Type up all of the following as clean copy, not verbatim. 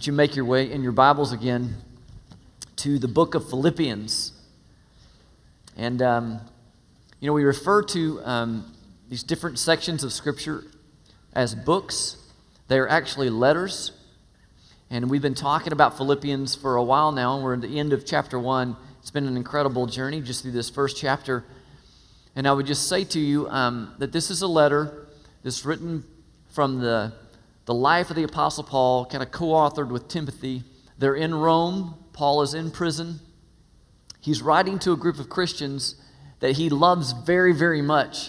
Would you make your way in your Bibles again to the book of Philippians? And, we refer to these different sections of Scripture as books. They are actually letters. And we've been talking about Philippians for a while now, and we're at the end of chapter 1. It's been an incredible journey just through this first chapter. And I would just say to you that this is a letter that's written from the life of the Apostle Paul, kind of co-authored with Timothy. They're in Rome. Paul is in prison. He's writing to a group of Christians that he loves very, very much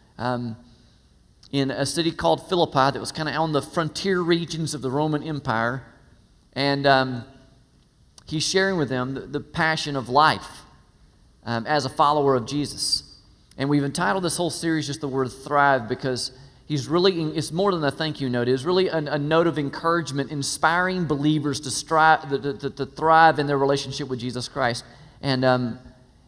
in a city called Philippi that was kind of on the frontier regions of the Roman Empire. And he's sharing with them the passion of life as a follower of Jesus. And we've entitled this whole series just the word thrive because it's more than a thank you note. It's really a note of encouragement, inspiring believers to strive, to thrive in their relationship with Jesus Christ. And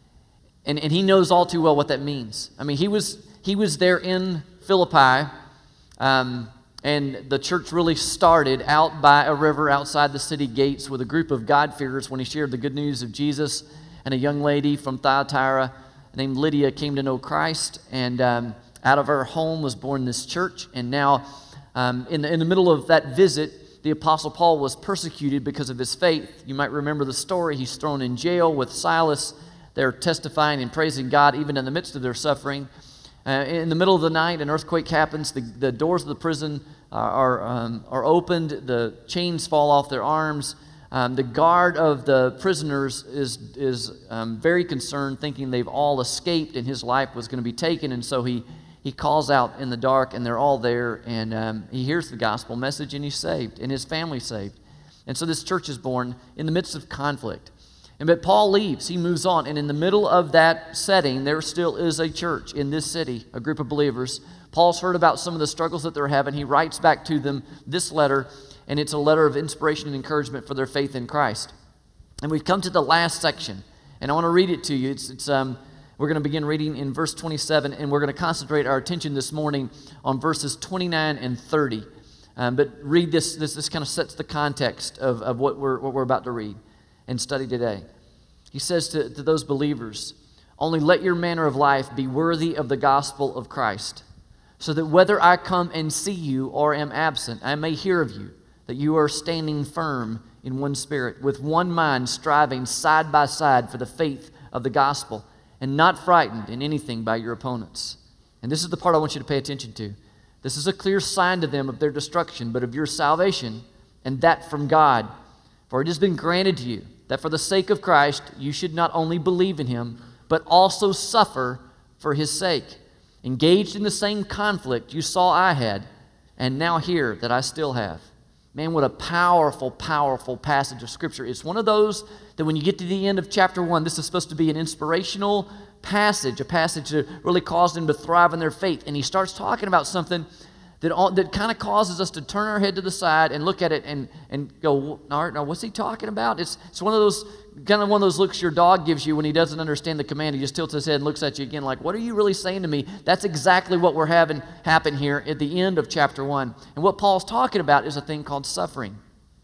he knows all too well what that means. I mean, he was there in Philippi, and the church really started out by a river outside the city gates with a group of God-fearers when he shared the good news of Jesus, and a young lady from Thyatira named Lydia came to know Christ, and out of her home was born this church. And now, in the middle of that visit, the Apostle Paul was persecuted because of his faith. You might remember the story. He's thrown in jail with Silas. They're testifying and praising God even in the midst of their suffering. In the middle of the night, an earthquake happens. The doors of the prison are opened. The chains fall off their arms. The guard of the prisoners is very concerned, thinking they've all escaped and his life was going to be taken. And so he calls out in the dark, and they're all there, and he hears the gospel message, and he's saved, and his family's saved. And so this church is born in the midst of conflict. But Paul leaves. He moves on, and in the middle of that setting, there still is a church in this city, a group of believers. Paul's heard about some of the struggles that they're having. He writes back to them this letter, and it's a letter of inspiration and encouragement for their faith in Christ. And we've come to the last section, and I want to read it to you. We're going to begin reading in verse 27, and we're going to concentrate our attention this morning on verses 29 and 30. But read this. This kind of sets the context of what we're about to read and study today. He says to those believers, "Only let your manner of life be worthy of the gospel of Christ, so that whether I come and see you or am absent, I may hear of you, that you are standing firm in one spirit, with one mind, striving side by side for the faith of the gospel, and not frightened in anything by your opponents." And this is the part I want you to pay attention to. "This is a clear sign to them of their destruction, but of your salvation, and that from God. For it has been granted to you that for the sake of Christ you should not only believe in him, but also suffer for his sake, engaged in the same conflict you saw I had, and now hear that I still have." Man, what a powerful, powerful passage of Scripture. It's one of those that when you get to the end of chapter 1, this is supposed to be an inspirational passage, a passage that really caused them to thrive in their faith. And he starts talking about something that kind of causes us to turn our head to the side and look at it and go, now what's he talking about? It's one of those looks your dog gives you when he doesn't understand the command. He just tilts his head and looks at you again like, what are you really saying to me? That's exactly what we're having happen here at the end of chapter 1. And what Paul's talking about is a thing called suffering.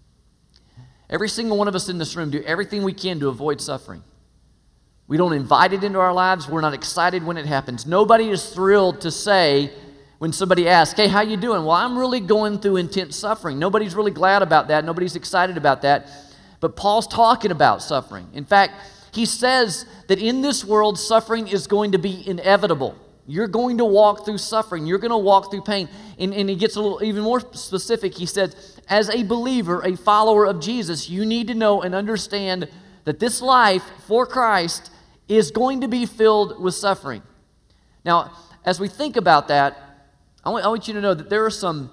Every single one of us in this room do everything we can to avoid suffering. We don't invite it into our lives. We're not excited when it happens. Nobody is thrilled to say, when somebody asks, "Hey, how you doing?" "Well, I'm really going through intense suffering." Nobody's really glad about that. Nobody's excited about that. But Paul's talking about suffering. In fact, he says that in this world, suffering is going to be inevitable. You're going to walk through suffering. You're going to walk through pain. And he gets a little even more specific. He says, as a believer, a follower of Jesus, you need to know and understand that this life for Christ is going to be filled with suffering. Now, as we think about that, I want you to know that there are some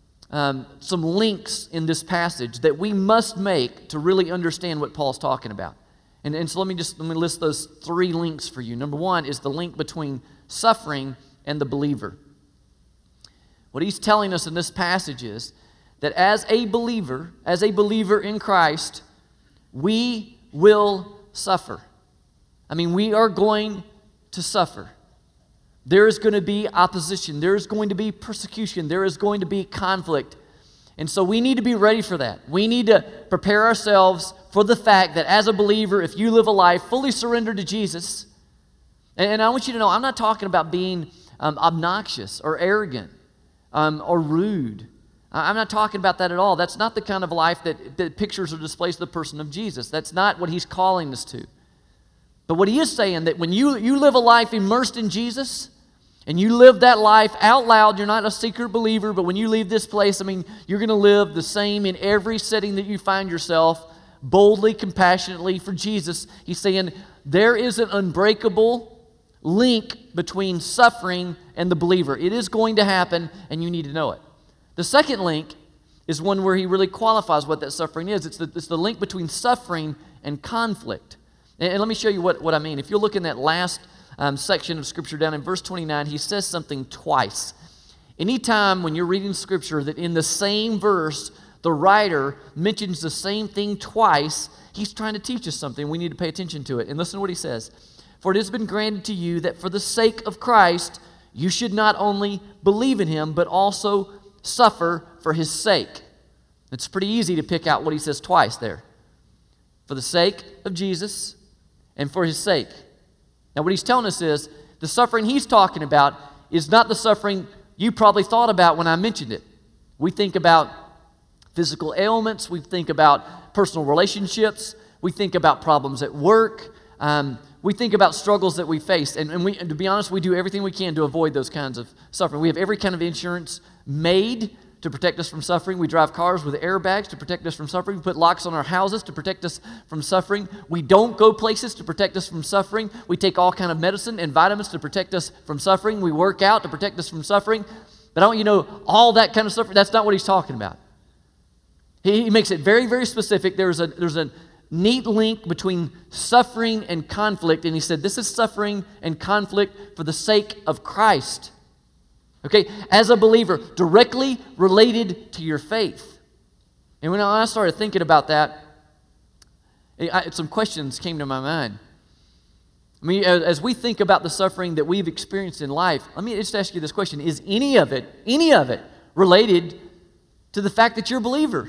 links in this passage that we must make to really understand what Paul's talking about. And so let me list those 3 links for you. Number 1 is the link between suffering and the believer. What he's telling us in this passage is that as a believer in Christ, we will suffer. I mean, we are going to suffer. There is going to be opposition. There is going to be persecution. There is going to be conflict. And so we need to be ready for that. We need to prepare ourselves for the fact that as a believer, if you live a life fully surrendered to Jesus, and I want you to know, I'm not talking about being obnoxious or arrogant or rude. I'm not talking about that at all. That's not the kind of life that pictures or displays the person of Jesus. That's not what he's calling us to. But what he is saying, that when you live a life immersed in Jesus, and you live that life out loud, you're not a secret believer, but when you leave this place, you're going to live the same in every setting that you find yourself, boldly, compassionately for Jesus. He's saying there is an unbreakable link between suffering and the believer. It is going to happen, and you need to know it. The second link is one where he really qualifies what that suffering is. It's the link between suffering and conflict. And let me show you what I mean. If you look in that last section of Scripture down in verse 29, he says something twice. Anytime when you're reading Scripture that in the same verse the writer mentions the same thing twice, he's trying to teach us something. We need to pay attention to it. And listen to what he says. For it has been granted to you that for the sake of Christ you should not only believe in him, but also suffer for his sake. It's pretty easy to pick out what he says twice there. For the sake of Jesus and for his sake. Now, what he's telling us is the suffering he's talking about is not the suffering you probably thought about when I mentioned it. We think about physical ailments. We think about personal relationships. We think about problems at work. We think about struggles that we face. And to be honest, we do everything we can to avoid those kinds of suffering. We have every kind of insurance made to protect us from suffering. We drive cars with airbags to protect us from suffering. We put locks on our houses to protect us from suffering. We don't go places to protect us from suffering. We take all kind of medicine and vitamins to protect us from suffering. We work out to protect us from suffering. But I want you to know, all that kind of suffering, that's not what he's talking about. He makes it very, very specific. There's a neat link between suffering and conflict. And he said, this is suffering and conflict for the sake of Christ. Okay, as a believer, directly related to your faith. And when I started thinking about that, some questions came to my mind. As we think about the suffering that we've experienced in life, let me just ask you this question. Is any of it related to the fact that you're a believer?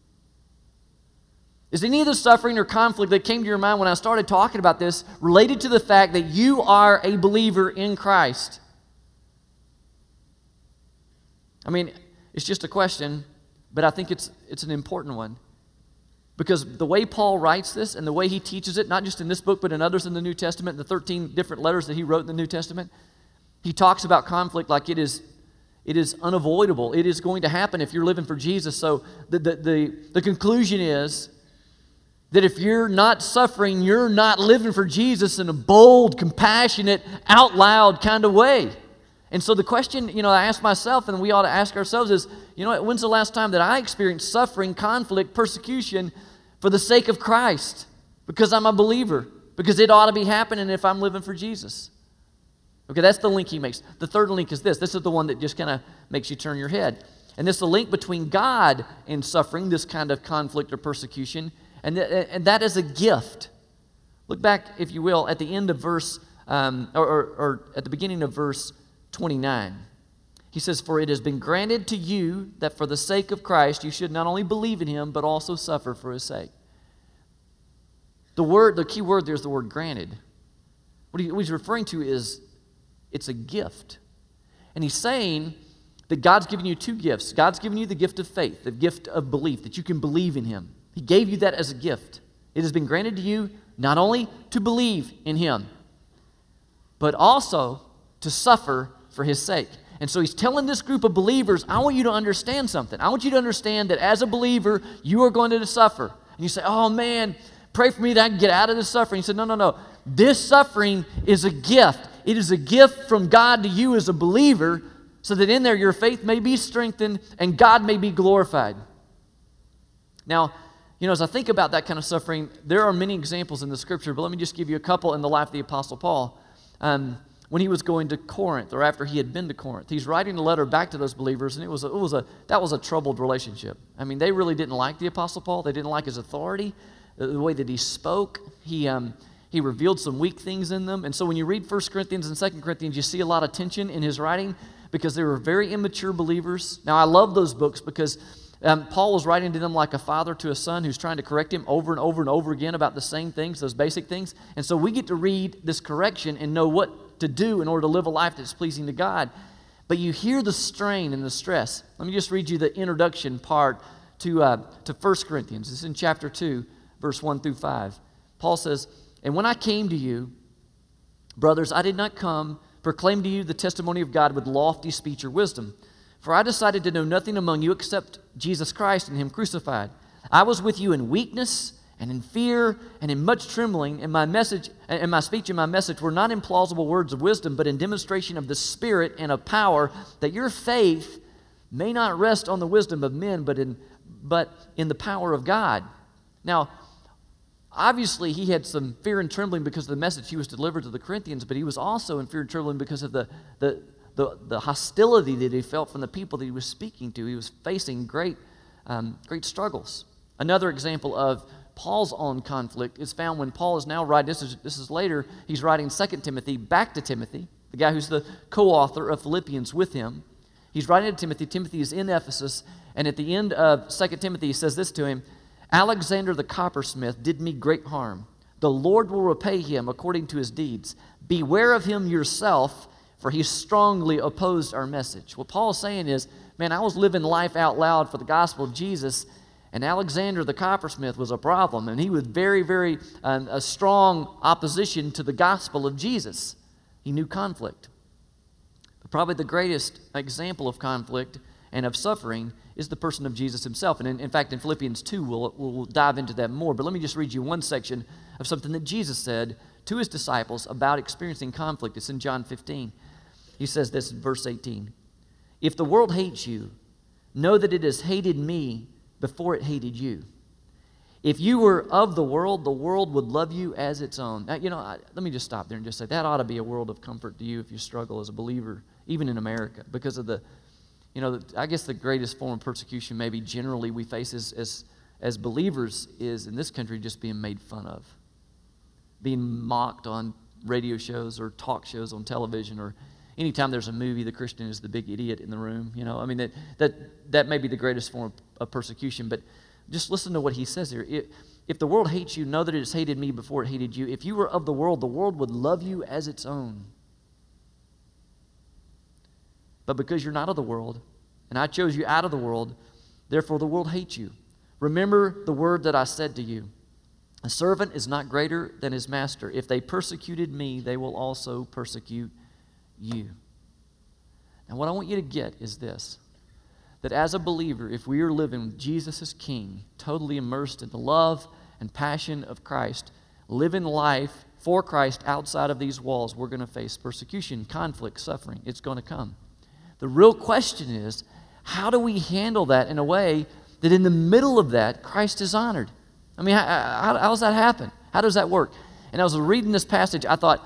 Is any of the suffering or conflict that came to your mind when I started talking about this related to the fact that you are a believer in Christ? It's just a question, but I think it's an important one. Because the way Paul writes this and the way he teaches it, not just in this book, but in others in the New Testament, the 13 different letters that he wrote in the New Testament, he talks about conflict like it is unavoidable. It is going to happen if you're living for Jesus. So the conclusion is that if you're not suffering, you're not living for Jesus in a bold, compassionate, out loud kind of way. And so the question, I ask myself and we ought to ask ourselves is, when's the last time that I experienced suffering, conflict, persecution for the sake of Christ? Because I'm a believer. Because it ought to be happening if I'm living for Jesus. Okay, that's the link he makes. The third link is this. This is the one that just kind of makes you turn your head. And this is the link between God and suffering, this kind of conflict or persecution. And that is a gift. Look back, if you will, at the end of verse, or at the beginning of verse 29. He says, for it has been granted to you that for the sake of Christ you should not only believe in him, but also suffer for his sake. The key word there is the word granted. What he's referring to is it's a gift. And he's saying that God's given you two gifts. God's given you the gift of faith, the gift of belief, that you can believe in him. He gave you that as a gift. It has been granted to you not only to believe in him, but also to suffer for his sake. And so he's telling this group of believers, I want you to understand something. I want you to understand that as a believer, you are going to suffer. And you say, oh man, pray for me that I can get out of this suffering. He said, no. This suffering is a gift. It is a gift from God to you as a believer so that in there your faith may be strengthened and God may be glorified. Now, as I think about that kind of suffering, there are many examples in the Scripture, but let me just give you a couple in the life of the Apostle Paul. When he was going to Corinth, or after he had been to Corinth, he's writing a letter back to those believers, and that was a troubled relationship. They really didn't like the Apostle Paul. They didn't like his authority, the way that he spoke. He revealed some weak things in them. And so when you read 1 Corinthians and 2 Corinthians, you see a lot of tension in his writing because they were very immature believers. Now, I love those books because Paul was writing to them like a father to a son who's trying to correct him over and over and over again about the same things, those basic things. And so we get to read this correction and know what to do in order to live a life that's pleasing to God. But you hear the strain and the stress. Let me just read you the introduction part to 1 Corinthians. It's in chapter 2, verse 1 through 5. Paul says, "And when I came to you, brothers, I did not come proclaim to you the testimony of God with lofty speech or wisdom. For I decided to know nothing among you except Jesus Christ and Him crucified. I was with you in weakness and in fear and in much trembling, and my speech and my message were not in plausible words of wisdom, but in demonstration of the Spirit and of power, that your faith may not rest on the wisdom of men, but in the power of God." Now, obviously, he had some fear and trembling because of the message he was delivered to the Corinthians, but he was also in fear and trembling because of the hostility that he felt from the people that he was speaking to. He was facing great struggles. Another example of Paul's own conflict is found when Paul is now writing, this is later, he's writing 2 Timothy back to Timothy, the guy who's the co-author of Philippians with him. He's writing to Timothy. Timothy is in Ephesus, and at the end of 2 Timothy, he says this to him, "Alexander the coppersmith did me great harm. The Lord will repay him according to his deeds. Beware of him yourself, for he strongly opposed our message." What Paul's saying is, man, I was living life out loud for the gospel of Jesus, and Alexander the coppersmith was a problem, and he was very, very a strong opposition to the gospel of Jesus. He knew conflict. But probably the greatest example of conflict and of suffering is the person of Jesus himself. And in fact, in Philippians 2, we'll dive into that more. But let me just read you one section of something that Jesus said to his disciples about experiencing conflict. It's in John 15. He says this in verse 18. "If the world hates you, know that it has hated me before it hated you. If you were of the world would love you as its own." Now, let me just stop there and just say that ought to be a world of comfort to you if you struggle as a believer, even in America, because of I guess the greatest form of persecution maybe generally we face as believers is in this country just being made fun of, being mocked on radio shows or talk shows on television, or anytime there's a movie, the Christian is the big idiot in the room. That may be the greatest form of persecution, but just listen to what he says here. If the world hates you, know that it has hated me before it hated you. If you were of the world would love you as its own. But because you're not of the world, and I chose you out of the world, therefore the world hates you. Remember the word that I said to you. A servant is not greater than his master. If they persecuted me, they will also persecute you. Now what I want you to get is this, that as a believer, if we are living with Jesus as King, totally immersed in the love and passion of Christ, living life for Christ outside of these walls, we're going to face persecution, conflict, suffering. It's going to come. The real question is, how do we handle that in a way that in the middle of that, Christ is honored? I mean, how does that happen? How does that work? And I was reading this passage, I thought,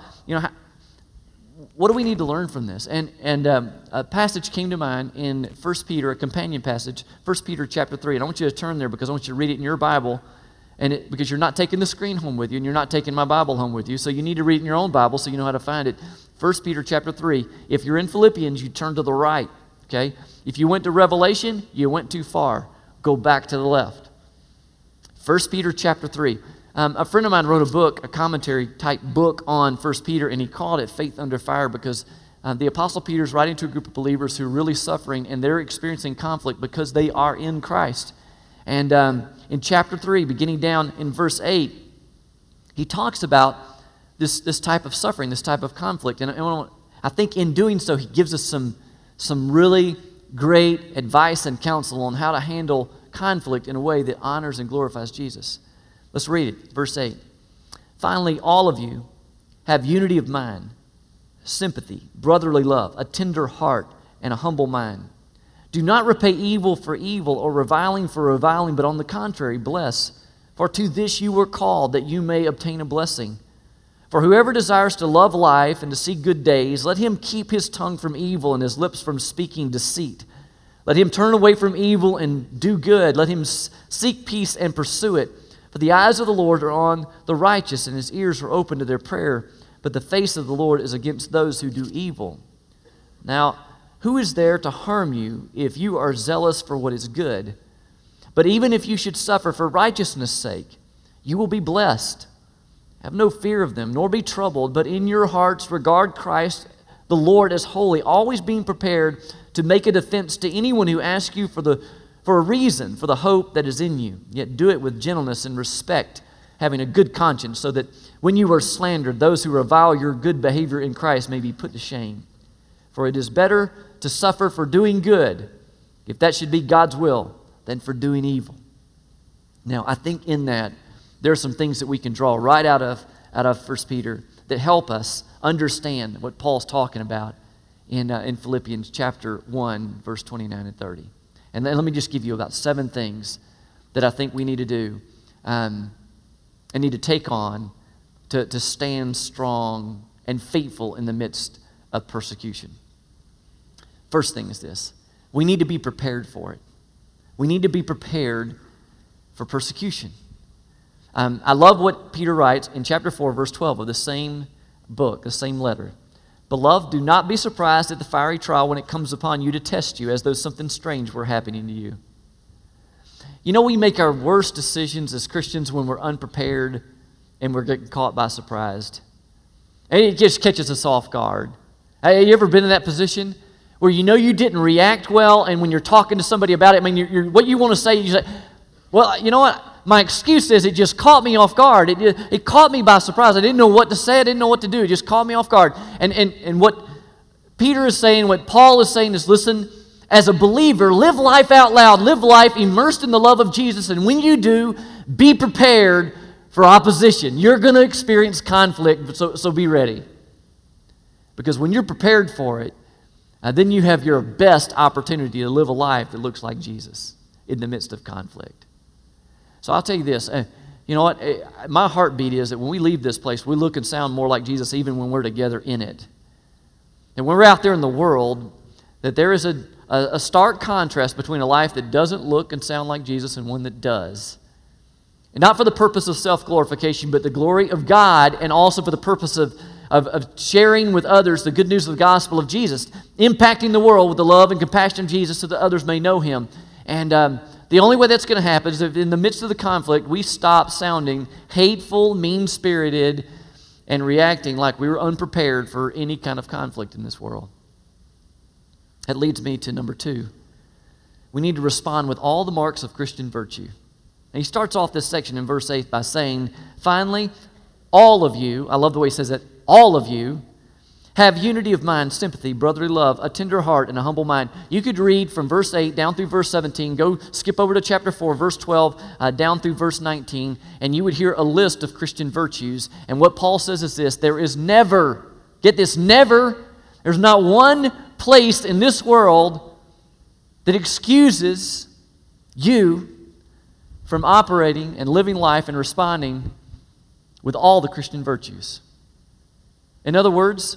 what do we need to learn from this? And a passage came to mind in 1 Peter, a companion passage, 1 Peter chapter 3. And I want you to turn there because I want you to read it in your Bible, because you're not taking the screen home with you, and you're not taking my Bible home with you, so you need to read it in your own Bible so you know how to find it. 1 Peter chapter 3. If you're in Philippians, you turn to the right, okay? If you went to Revelation, you went too far. Go back to the left. 1 Peter chapter 3. A friend of mine wrote a book, a commentary type book on 1 Peter, and he called it Faith Under Fire because the Apostle Peter is writing to a group of believers who are really suffering, and they're experiencing conflict because they are in Christ. And in chapter 3, beginning down in verse 8, he talks about this type of suffering, this type of conflict. And I think in doing so, he gives us some really great advice and counsel on how to handle conflict in a way that honors and glorifies Jesus. Let's read it, verse 8. "Finally, all of you have unity of mind, sympathy, brotherly love, a tender heart, and a humble mind. Do not repay evil for evil or reviling for reviling, but on the contrary, bless. For to this you were called, that you may obtain a blessing. For whoever desires to love life and to see good days, let him keep his tongue from evil and his lips from speaking deceit. Let him turn away from evil and do good. Let him seek peace and pursue it. For the eyes of the Lord are on the righteous, and his ears are open to their prayer. But the face of the Lord is against those who do evil. Now, who is there to harm you if you are zealous for what is good? But even if you should suffer for righteousness' sake, you will be blessed. Have no fear of them, nor be troubled, but in your hearts regard Christ the Lord as holy, always being prepared to make a defense to anyone who asks you for a reason for the hope that is in you. Yet do it with gentleness and respect, having a good conscience, so that when you are slandered, those who revile your good behavior in Christ may be put to shame. For it is better to suffer for doing good, if that should be God's will, than for doing evil. Now, I think in that, there are some things that we can draw right out of 1 Peter that help us understand what Paul's talking about in Philippians chapter 1, verse 29 and 30. And then let me just give you about 7 things that I think we need to do and need to take on to stand strong and faithful in the midst of persecution. First thing is this: we need to be prepared for it. We need to be prepared for persecution. I love what Peter writes in chapter 4, verse 12 of the same book, the same letter. Beloved, do not be surprised at the fiery trial when it comes upon you to test you, as though something strange were happening to you. You know, we make our worst decisions as Christians when we're unprepared and we're getting caught by surprise. And it just catches us off guard. Have you ever been in that position where you know you didn't react well, and when you're talking to somebody about it, I mean, what you want to say, you say, well, you know what? My excuse is it just caught me off guard. It caught me by surprise. I didn't know what to say. I didn't know what to do. It just caught me off guard. And what Peter is saying, what Paul is saying is, listen, as a believer, live life out loud. Live life immersed in the love of Jesus. And when you do, be prepared for opposition. You're going to experience conflict, so be ready. Because when you're prepared for it, then you have your best opportunity to live a life that looks like Jesus in the midst of conflict. So I'll tell you this, you know what, my heartbeat is that when we leave this place, we look and sound more like Jesus even when we're together in it. And when we're out there in the world, that there is a stark contrast between a life that doesn't look and sound like Jesus and one that does. And not for the purpose of self-glorification, but the glory of God, and also for the purpose of sharing with others the good news of the gospel of Jesus, impacting the world with the love and compassion of Jesus so that others may know Him. And the only way that's going to happen is if in the midst of the conflict, we stop sounding hateful, mean-spirited, and reacting like we were unprepared for any kind of conflict in this world. That leads me to number 2. We need to respond with all the marks of Christian virtue. And he starts off this section in verse 8 by saying, finally, all of you, I love the way he says that, all of you, have unity of mind, sympathy, brotherly love, a tender heart, and a humble mind. You could read from verse 8 down through verse 17, go skip over to chapter 4, verse 12, down through verse 19, and you would hear a list of Christian virtues. And what Paul says is this: there is never, get this, never, there's not one place in this world that excuses you from operating and living life and responding with all the Christian virtues. In other words,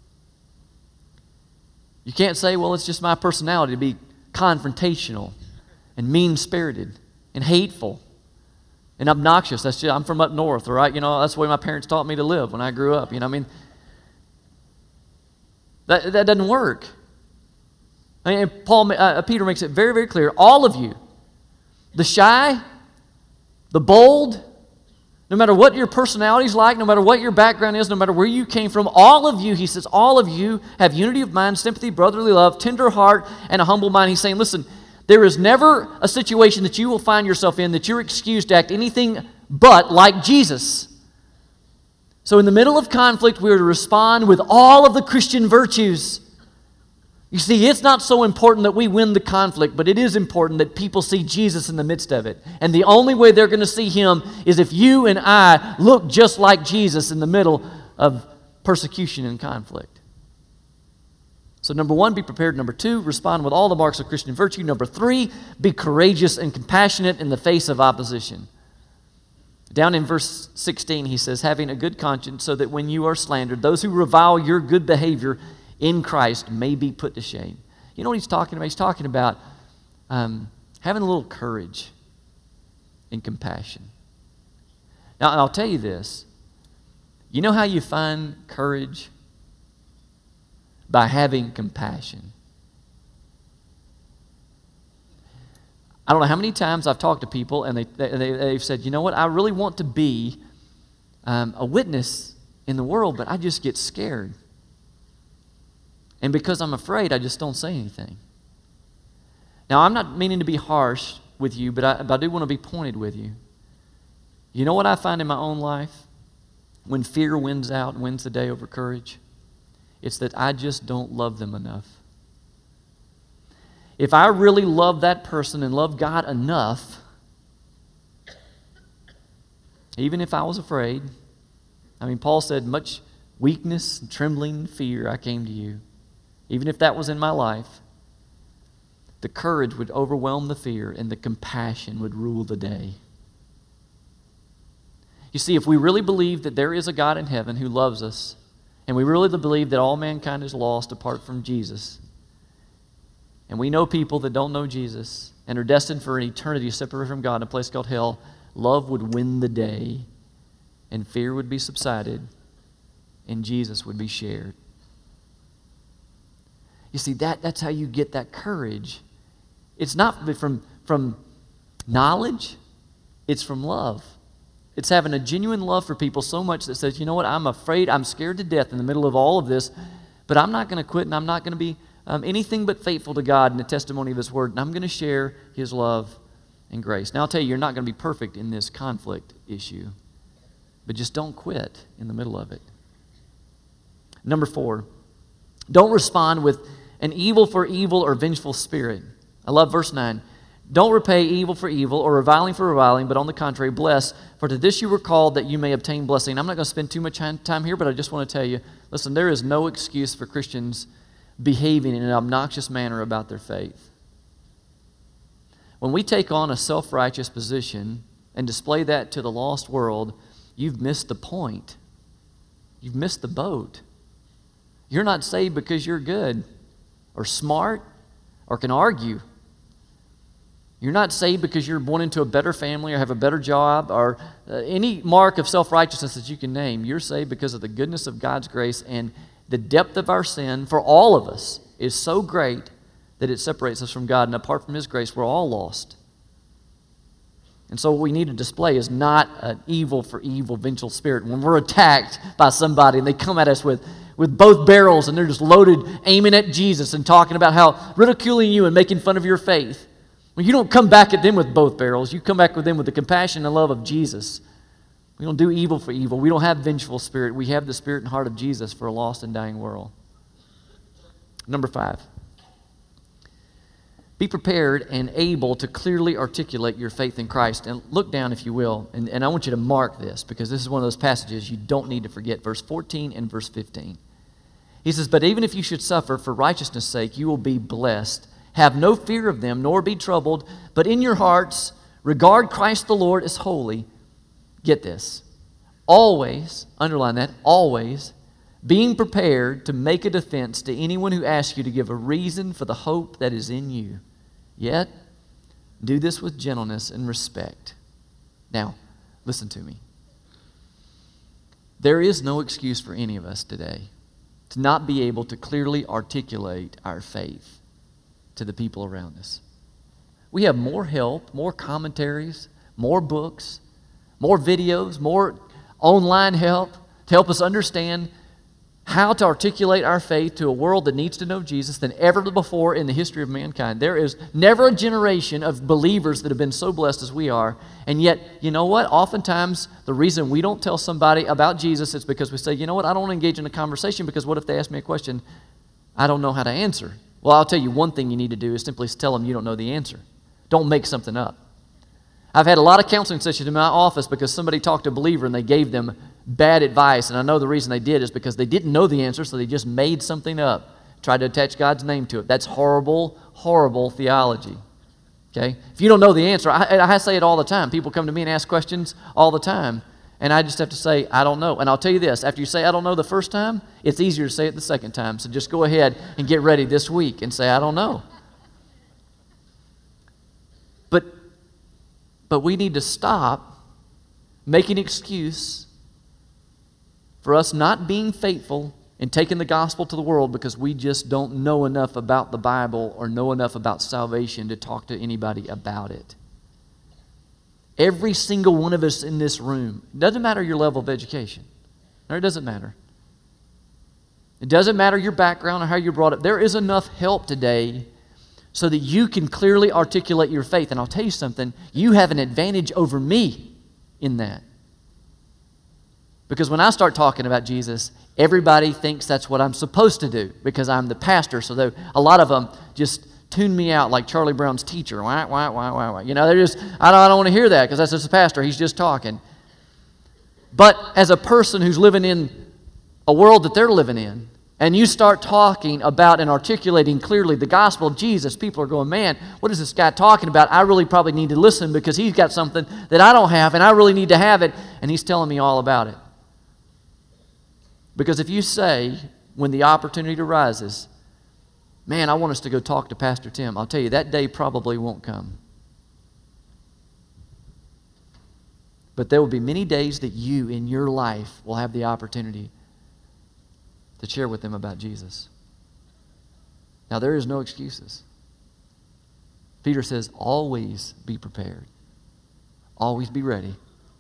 you can't say, well, it's just my personality to be confrontational and mean-spirited and hateful and obnoxious. That's just, I'm from up north, all right? You know, that's the way my parents taught me to live when I grew up. You know, I mean, that doesn't work. I mean, Peter makes it very, very clear. All of you, the shy, the bold, no matter what your personality is like, no matter what your background is, no matter where you came from, all of you, he says, all of you have unity of mind, sympathy, brotherly love, tender heart, and a humble mind. He's saying, listen, there is never a situation that you will find yourself in that you're excused to act anything but like Jesus. So in the middle of conflict, we are to respond with all of the Christian virtues. You see, it's not so important that we win the conflict, but it is important that people see Jesus in the midst of it. And the only way they're going to see Him is if you and I look just like Jesus in the middle of persecution and conflict. So number 1, be prepared. Number 2, respond with all the marks of Christian virtue. Number 3, be courageous and compassionate in the face of opposition. Down in verse 16, he says, having a good conscience, so that when you are slandered, those who revile your good behavior in Christ may be put to shame. You know what he's talking about? He's talking about having a little courage and compassion. Now, and I'll tell you this. You know how you find courage? By having compassion. I don't know how many times I've talked to people and they've said, you know what, I really want to be a witness in the world, but I just get scared. And because I'm afraid, I just don't say anything. Now, I'm not meaning to be harsh with you, but I do want to be pointed with you. You know what I find in my own life? When fear wins out and wins the day over courage, it's that I just don't love them enough. If I really love that person and love God enough, even if I was afraid, Paul said, much weakness, trembling, fear, I came to you. Even if that was in my life, the courage would overwhelm the fear and the compassion would rule the day. You see, if we really believe that there is a God in heaven who loves us, and we really believe that all mankind is lost apart from Jesus, and we know people that don't know Jesus and are destined for an eternity separated from God in a place called hell, love would win the day, and fear would be subsided, and Jesus would be shared. You see, that's how you get that courage. It's not from knowledge, it's from love. It's having a genuine love for people so much that says, you know what, I'm afraid, I'm scared to death in the middle of all of this, but I'm not going to quit and I'm not going to be anything but faithful to God in the testimony of His Word, and I'm going to share His love and grace. Now, I'll tell you, you're not going to be perfect in this conflict issue, but just don't quit in the middle of it. Number 4, don't respond with an evil for evil or vengeful spirit. I love verse 9. Don't repay evil for evil or reviling for reviling, but on the contrary, bless. For to this you were called, that you may obtain blessing. I'm not going to spend too much time here, but I just want to tell you, listen, there is no excuse for Christians behaving in an obnoxious manner about their faith. When we take on a self-righteous position and display that to the lost world, you've missed the point. You've missed the boat. You're not saved because you're good or smart or can argue. You're not saved because you're born into a better family or have a better job or any mark of self-righteousness that you can name. You're saved because of the goodness of God's grace, and the depth of our sin for all of us is so great that it separates us from God, and apart from His grace, we're all lost. And so what we need to display is not an evil for evil, vengeful spirit. When we're attacked by somebody and they come at us with both barrels and they're just loaded, aiming at Jesus and talking about how ridiculing you and making fun of your faith, well, you don't come back at them with both barrels. You come back with them with the compassion and love of Jesus. We don't do evil for evil. We don't have vengeful spirit. We have the spirit and heart of Jesus for a lost and dying world. Number 5. Be prepared and able to clearly articulate your faith in Christ. And look down, if you will, and I want you to mark this, because this is one of those passages you don't need to forget. Verse 14 and verse 15. He says, but even if you should suffer for righteousness' sake, you will be blessed. Have no fear of them, nor be troubled, but in your hearts regard Christ the Lord as holy. Get this. Always, underline that, always, being prepared to make a defense to anyone who asks you to give a reason for the hope that is in you. Yet, do this with gentleness and respect. Now, listen to me. There is no excuse for any of us today to not be able to clearly articulate our faith to the people around us. We have more help, more commentaries, more books, more videos, more online help to help us understand how to articulate our faith to a world that needs to know Jesus than ever before in the history of mankind. There is never a generation of believers that have been so blessed as we are. And yet, you know what? Oftentimes, the reason we don't tell somebody about Jesus is because we say, you know what? I don't want to engage in a conversation because what if they ask me a question I don't know how to answer? Well, I'll tell you one thing you need to do is simply tell them you don't know the answer. Don't make something up. I've had a lot of counseling sessions in my office because somebody talked to a believer and they gave them bad advice, and I know the reason they did is because they didn't know the answer, so they just made something up, tried to attach God's name to it. That's horrible, horrible theology. Okay? If you don't know the answer, I say it all the time. People come to me and ask questions all the time, and I just have to say, I don't know. And I'll tell you this, after you say I don't know the first time, it's easier to say it the second time. So just go ahead and get ready this week and say, I don't know. But we need to stop making excuse for us not being faithful in taking the gospel to the world because we just don't know enough about the Bible or know enough about salvation to talk to anybody about it. Every single one of us in this room, it doesn't matter your level of education. No, it doesn't matter. It doesn't matter your background or how you're brought up. There is enough help today so that you can clearly articulate your faith. And I'll tell you something, you have an advantage over me in that. Because when I start talking about Jesus, everybody thinks that's what I'm supposed to do because I'm the pastor. So a lot of them just tune me out like Charlie Brown's teacher. Wah, wah, wah, wah, wah. You know, they're just, I don't want to hear that because that's just a pastor. He's just talking. But as a person who's living in a world that they're living in, and you start talking about and articulating clearly the gospel of Jesus, people are going, man, what is this guy talking about? I really probably need to listen because he's got something that I don't have, and I really need to have it, and he's telling me all about it. Because if you say, when the opportunity arises, man, I want us to go talk to Pastor Tim, I'll tell you, that day probably won't come. But there will be many days that you, in your life, will have the opportunity to share with them about Jesus. Now, there is no excuses. Peter says, always be prepared. Always be ready.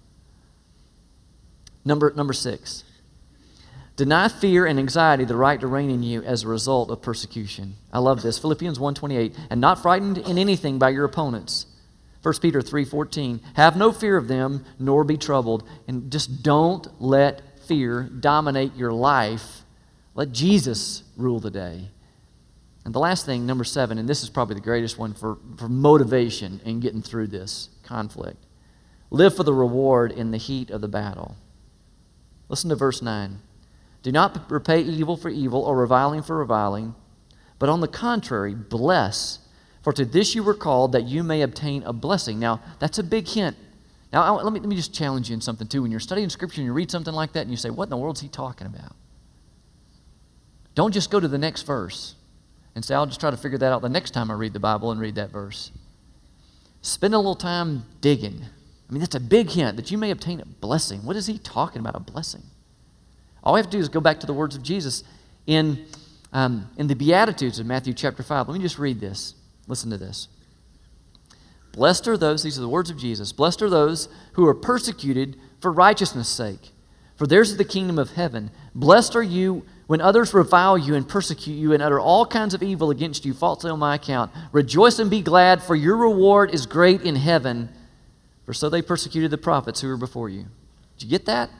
Number 6. Deny fear and anxiety the right to reign in you as a result of persecution. I love this. Philippians 1:28. And not frightened in anything by your opponents. 1 Peter 3:14. Have no fear of them, nor be troubled. And just don't let fear dominate your life. Let Jesus rule the day. And the last thing, number 7, and this is probably the greatest one for motivation in getting through this conflict. Live for the reward in the heat of the battle. Listen to verse 9. Do not repay evil for evil or reviling for reviling, but on the contrary, bless. For to this you were called, that you may obtain a blessing. Now, that's a big hint. Now, let me just challenge you in something too. When you're studying Scripture and you read something like that and you say, what in the world is he talking about? Don't just go to the next verse and say, I'll just try to figure that out the next time I read the Bible and read that verse. Spend a little time digging. I mean, that's a big hint that you may obtain a blessing. What is he talking about, a blessing? All we have to do is go back to the words of Jesus in the Beatitudes of Matthew chapter 5. Let me just read this. Listen to this. Blessed are those, these are the words of Jesus, blessed are those who are persecuted for righteousness' sake, for theirs is the kingdom of heaven. Blessed are you when others revile you and persecute you and utter all kinds of evil against you falsely on my account. Rejoice and be glad, for your reward is great in heaven, for so they persecuted the prophets who were before you. Did you get that?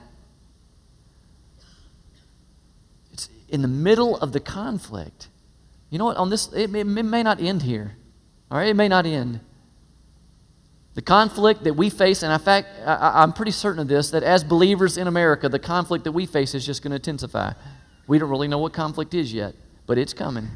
It's in the middle of the conflict. You know what? On this, it may not end here. All right, it may not end. The conflict that we face, and in fact, I'm pretty certain of this, that as believers in America, the conflict that we face is just going to intensify. We don't really know what conflict is yet, but it's coming.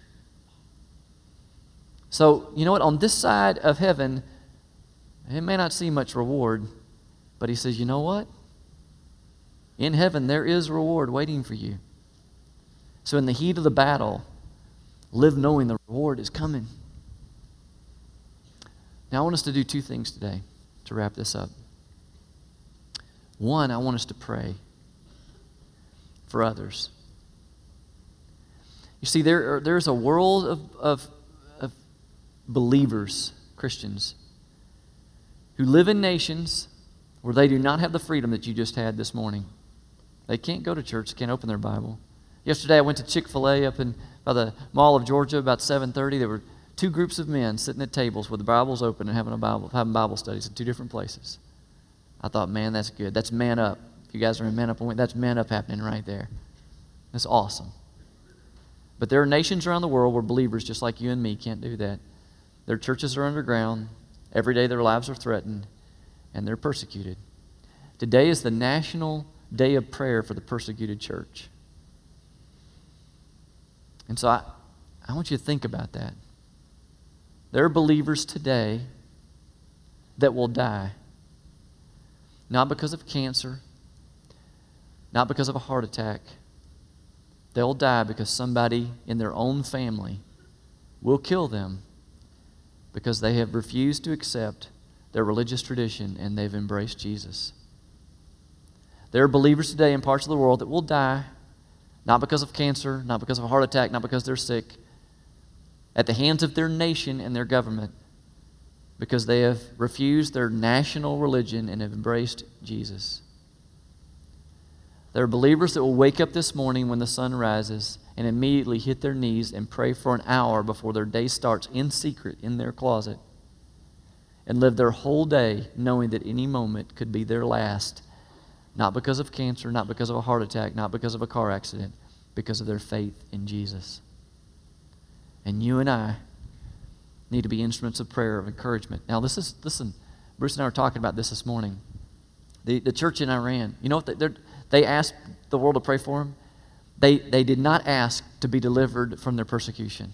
So, you know what? On this side of heaven, it may not see much reward, but he says, you know what? In heaven, there is reward waiting for you. So in the heat of the battle, live knowing the reward is coming. Now, I want us to do 2 things today to wrap this up. One, I want us to pray for others. You see, there's a world of believers, Christians, who live in nations where they do not have the freedom that you just had this morning. They can't go to church, can't open their Bible. Yesterday I went to Chick-fil-A up by the Mall of Georgia about 7:30. There were 2 groups of men sitting at tables with the Bibles open and having Bible studies in 2 different places. I thought, man, that's good. That's man up. If you guys are in man up, that's man up happening right there. That's awesome. But there are nations around the world where believers just like you and me can't do that. Their churches are underground. Every day their lives are threatened, and they're persecuted. Today is the National Day of Prayer for the Persecuted Church. And so I want you to think about that. There are believers today that will die, not because of cancer, not because of a heart attack. They'll die because somebody in their own family will kill them because they have refused to accept their religious tradition and they've embraced Jesus. There are believers today in parts of the world that will die not because of cancer, not because of a heart attack, not because they're sick, at the hands of their nation and their government, because they have refused their national religion and have embraced Jesus. There are believers that will wake up this morning when the sun rises and immediately hit their knees and pray for an hour before their day starts in secret in their closet, and live their whole day knowing that any moment could be their last, not because of cancer, not because of a heart attack, not because of a car accident, because of their faith in Jesus. And you and I need to be instruments of prayer, of encouragement. Now, listen, Bruce and I were talking about this morning. The church in Iran, you know what they asked the world to pray for them? They did not ask to be delivered from their persecution.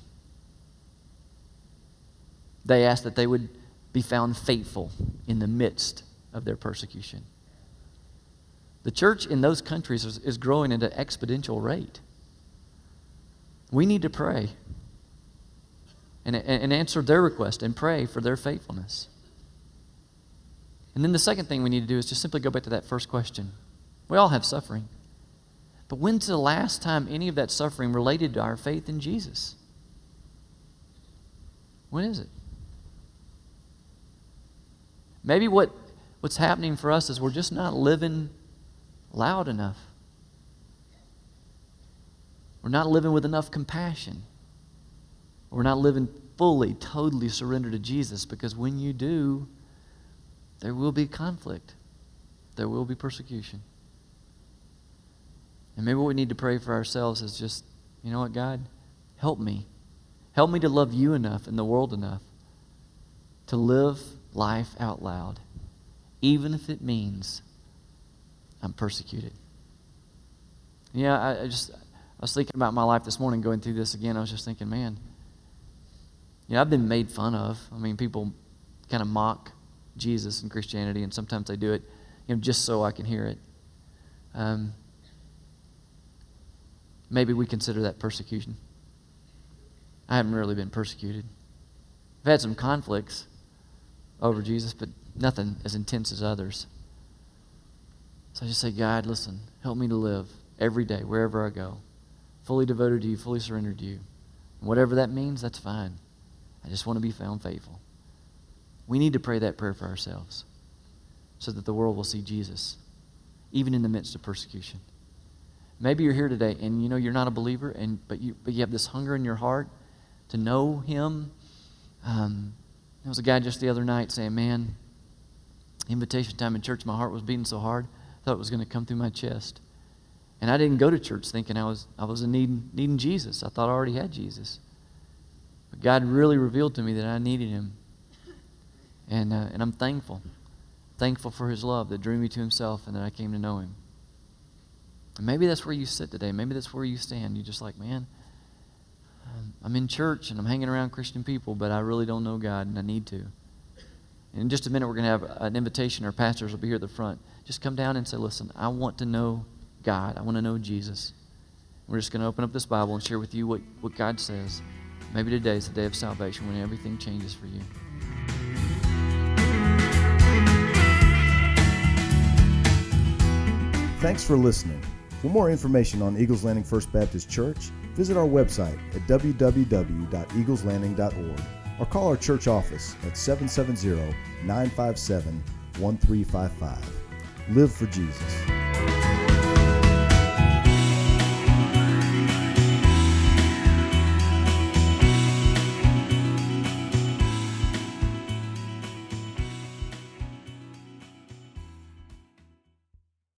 They asked that they would be found faithful in the midst of their persecution. The church in those countries is growing at an exponential rate. We need to pray and answer their request and pray for their faithfulness. And then the second thing we need to do is just simply go back to that first question. We all have suffering. But when's the last time any of that suffering related to our faith in Jesus? When is it? Maybe what's happening for us is we're just not living loud enough. We're not living with enough compassion. We're not living fully, totally surrendered to Jesus, because when you do, there will be conflict. There will be persecution. And maybe what we need to pray for ourselves is just, you know what, God, help me. Help me to love you enough and the world enough to live life out loud, even if it means I'm persecuted. Yeah, I was thinking about my life this morning, going through this again. I was just thinking, man, I've been made fun of. I mean, people kind of mock Jesus and Christianity, and sometimes they do it, just so I can hear it. Maybe we consider that persecution. I haven't really been persecuted. I've had some conflicts over Jesus, but nothing as intense as others. So I just say, God, listen, help me to live every day, wherever I go, fully devoted to you, fully surrendered to you. And whatever that means, that's fine. I just want to be found faithful. We need to pray that prayer for ourselves so that the world will see Jesus, even in the midst of persecution. Maybe you're here today and you're not a believer, but you have this hunger in your heart to know him. There was a guy just the other night saying, man, invitation time in church, my heart was beating so hard, I thought it was going to come through my chest. And I didn't go to church thinking I was needing Jesus. I thought I already had Jesus. But God really revealed to me that I needed him. And I'm thankful. Thankful for his love that drew me to himself and that I came to know him. And maybe that's where you sit today. Maybe that's where you stand. You're just like, man, I'm in church and I'm hanging around Christian people, but I really don't know God, and I need to. And in just a minute, we're going to have an invitation. Our pastors will be here at the front. Just come down and say, listen, I want to know God. I want to know Jesus. We're just going to open up this Bible and share with you what God says. Maybe today is the day of salvation when everything changes for you. Thanks for listening. For more information on Eagles Landing First Baptist Church, visit our website at www.eagleslanding.org or call our church office at 770-957-1355. Live for Jesus.